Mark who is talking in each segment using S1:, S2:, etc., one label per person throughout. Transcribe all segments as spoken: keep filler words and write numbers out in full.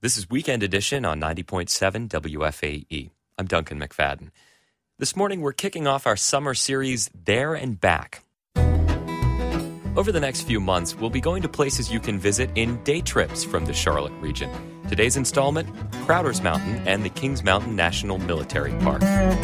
S1: This is Weekend Edition on ninety point seven W F A E. I'm Duncan McFadden. This morning, we're kicking off our summer series, There and Back. Over the next few months, we'll be going to places you can visit in day trips from the Charlotte region. Today's installment, Crowder's Mountain and the Kings Mountain National Military Park.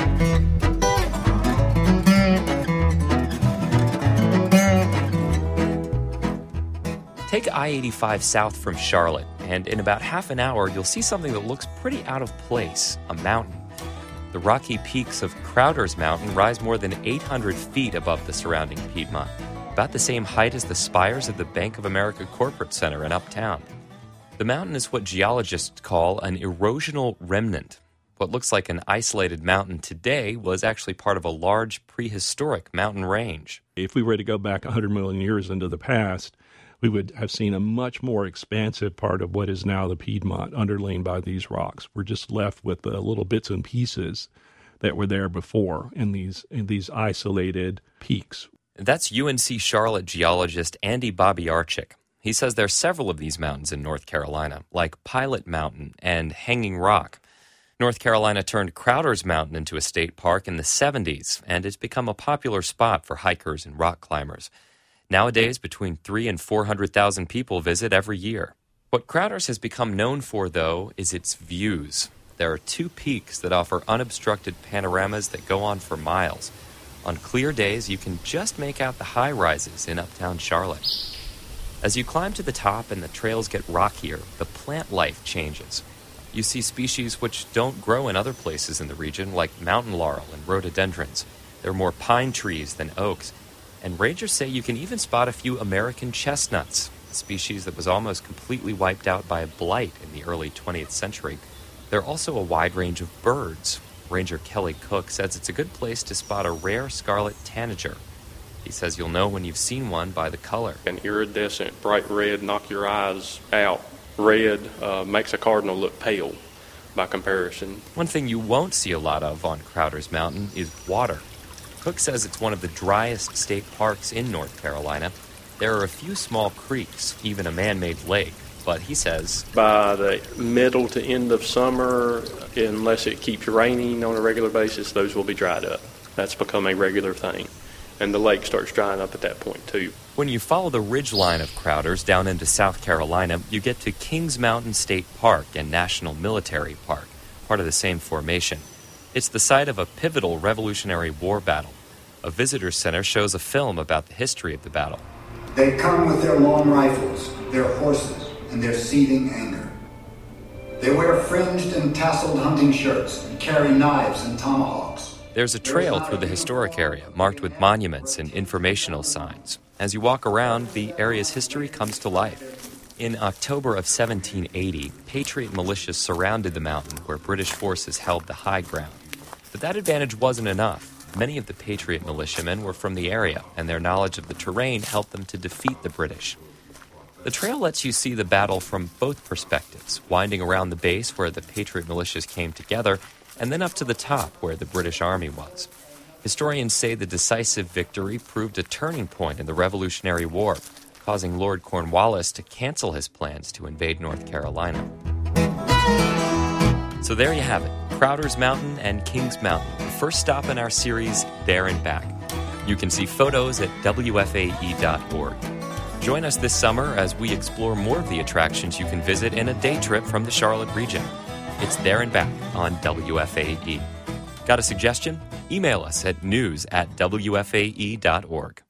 S1: Take I eighty-five south from Charlotte, and in about half an hour, you'll see something that looks pretty out of place, a mountain. The rocky peaks of Crowder's Mountain rise more than eight hundred feet above the surrounding Piedmont, about the same height as the spires of the Bank of America Corporate Center in Uptown. The mountain is what geologists call an erosional remnant. What looks like an isolated mountain today was actually part of a large prehistoric mountain range.
S2: If we were to go back one hundred million years into the past, we would have seen a much more expansive part of what is now the Piedmont underlain by these rocks. We're just left with the little bits and pieces that were there before in these in these isolated peaks.
S1: That's U N C Charlotte geologist Andy Babiarczyk. He says there are several of these mountains in North Carolina, like Pilot Mountain and Hanging Rock. North Carolina turned Crowder's Mountain into a state park in the seventies, and it's become a popular spot for hikers and rock climbers. Nowadays, between three and four hundred thousand people visit every year. What Crowder's has become known for, though, is its views. There are two peaks that offer unobstructed panoramas that go on for miles. On clear days, you can just make out the high-rises in uptown Charlotte. As you climb to the top and the trails get rockier, the plant life changes. You see species which don't grow in other places in the region, like mountain laurel and rhododendrons. There are more pine trees than oaks. And rangers say you can even spot a few American chestnuts, a species that was almost completely wiped out by a blight in the early twentieth century. There are also a wide range of birds. Ranger Kelly Cook says it's a good place to spot a rare scarlet tanager. He says you'll know when you've seen one by the color.
S3: An iridescent, bright red, knock your eyes out. Red uh, makes a cardinal look pale by comparison.
S1: One thing you won't see a lot of on Crowder's Mountain is water. Cook says it's one of the driest state parks in North Carolina. There are a few small creeks, even a man-made lake, but he says,
S3: by the middle to end of summer, unless it keeps raining on a regular basis, those will be dried up. That's become a regular thing, and the lake starts drying up at that point, too.
S1: When you follow the ridge line of Crowder's down into South Carolina, you get to Kings Mountain State Park and National Military Park, part of the same formation. It's the site of a pivotal Revolutionary War battle. A visitor center shows a film about the history of the battle.
S4: They come with their long rifles, their horses, and their seething anger. They wear fringed and tasseled hunting shirts and carry knives and tomahawks.
S1: There's a trail through the historic area marked with monuments and informational signs. As you walk around, the area's history comes to life. In October of seventeen eighty, Patriot militias surrounded the mountain where British forces held the high ground. But that advantage wasn't enough. Many of the Patriot militiamen were from the area, and their knowledge of the terrain helped them to defeat the British. The trail lets you see the battle from both perspectives, winding around the base where the Patriot militias came together, and then up to the top where the British Army was. Historians say the decisive victory proved a turning point in the Revolutionary War, causing Lord Cornwallis to cancel his plans to invade North Carolina. So there you have it, Crowder's Mountain and Kings Mountain, the first stop in our series, There and Back. You can see photos at W F A E dot org. Join us this summer as we explore more of the attractions you can visit in a day trip from the Charlotte region. It's There and Back on W F A E. Got a suggestion? Email us at news at W F A E dot org.